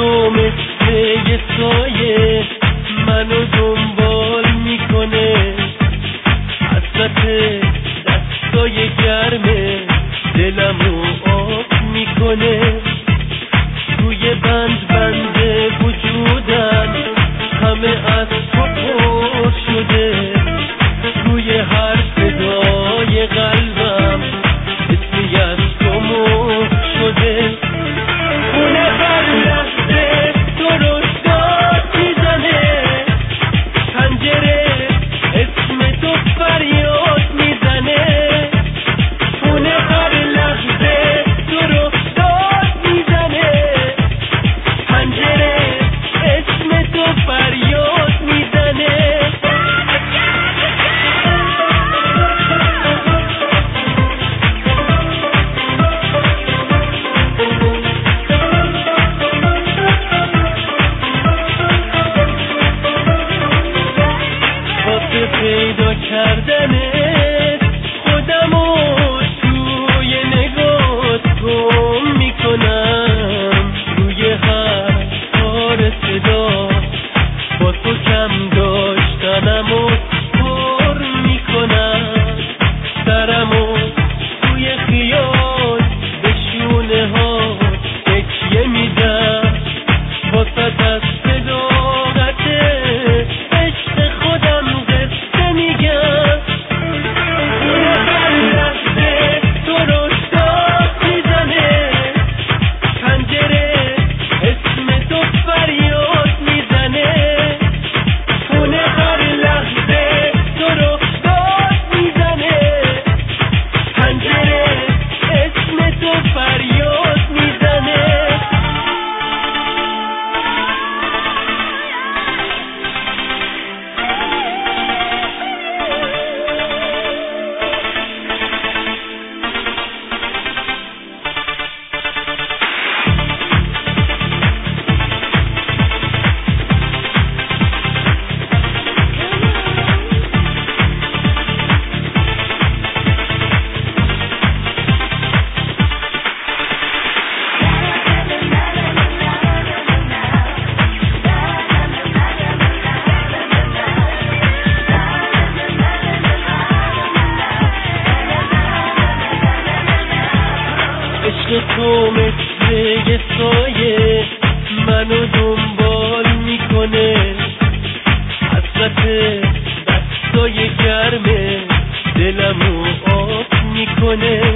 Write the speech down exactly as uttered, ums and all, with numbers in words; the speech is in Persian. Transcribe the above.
تو مثل یه سایه منو دنبال میکنه، حسرت دستای گرمه دلمو آب میکنه. توی بند بند وجودم همه از تو پر شده، توی هر صدای قلبم اسمی از تو مهر شده. خونه هر لحظه تو رو داد میزنه، پنجره اسم تو فریاد میزنه. خونه هر لحظه تو رو داد میزنه، پنجره اسم تو فریاد میزنه. واسه پیدا کردنت خودمو توی نگات گم میکنم، روی هر تار صدا با تو کم داشتنمو پر میکنم. سرمو توی خیال به شونه ها تکیه میدم، واسه از صداقت عشق خودم قصه میگم. هر لحظه تو رو داد میزنه، پنجره اسم تو فریاد میزنه. خونه هر لحظه تو رو داد میزنه، پنجره اسم تو فریاد میزنه. عشق تو مثل یه سایه منو دنبال میکنه، حسرت دستای گرمه دلمو آب میکنه.